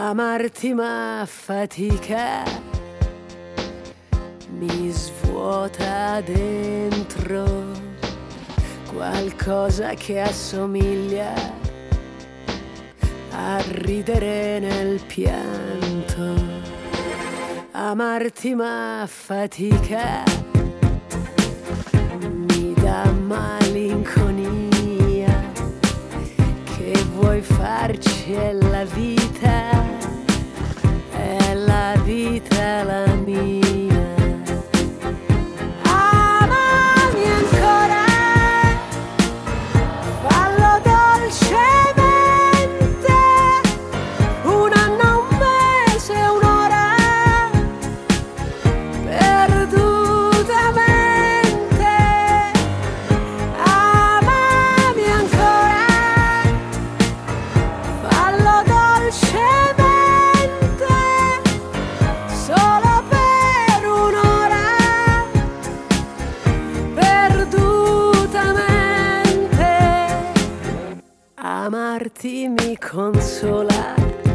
Amarti ma fatica, mi svuota dentro qualcosa che assomiglia a ridere nel pianto. Amarti ma fatica, mi dà malinconia. Che vuoi farci è la vita, è la vita la mia. Amami ancora, fallo dolcemente, un anno, un mese, un'ora, perdutamente. Amami ancora, fallo dolcemente, solo per un'ora, perdutamente. Amarti mi consola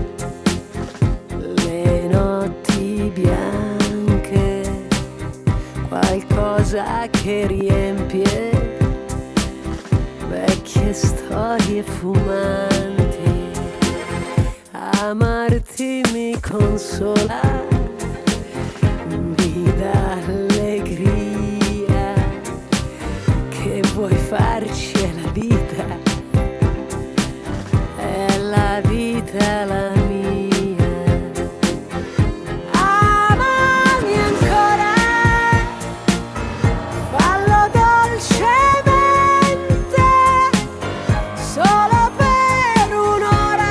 le notti bianche, qualcosa che riempie vecchie storie fumanti. Amarti mi consola, mi dà allegria. Che vuoi farci è la vita, è la vita la mia. Amami ancora, fallo dolcemente, solo per un'ora,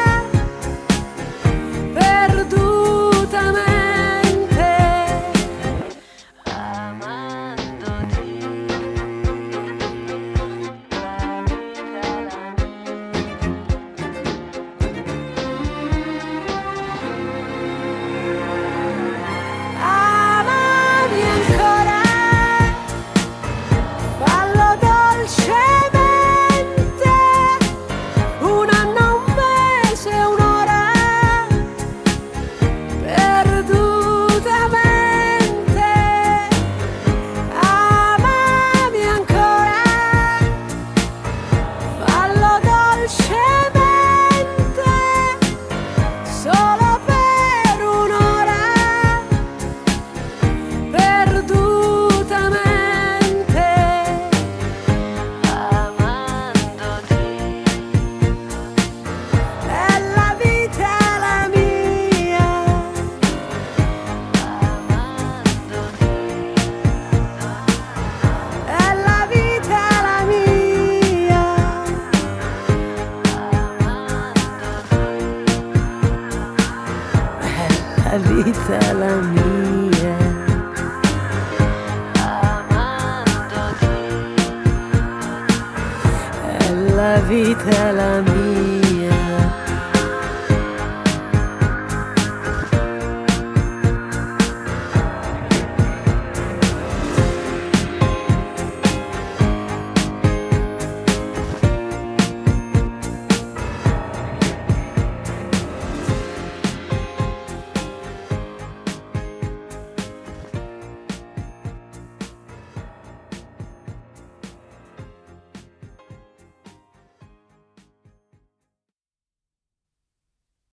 perdutamente. Amandoti, la vita la amami ancora, fallo dolcemente, un anno, un mese, un'ora, perdutamente. Amami ancora, fallo dolcemente, solo per un'ora, perdutamente. Amandoti, è la vita la mia. Amandoti, è la vita la mia. Amandoti, è la vita la mia. Amandoti, è la vita la mia.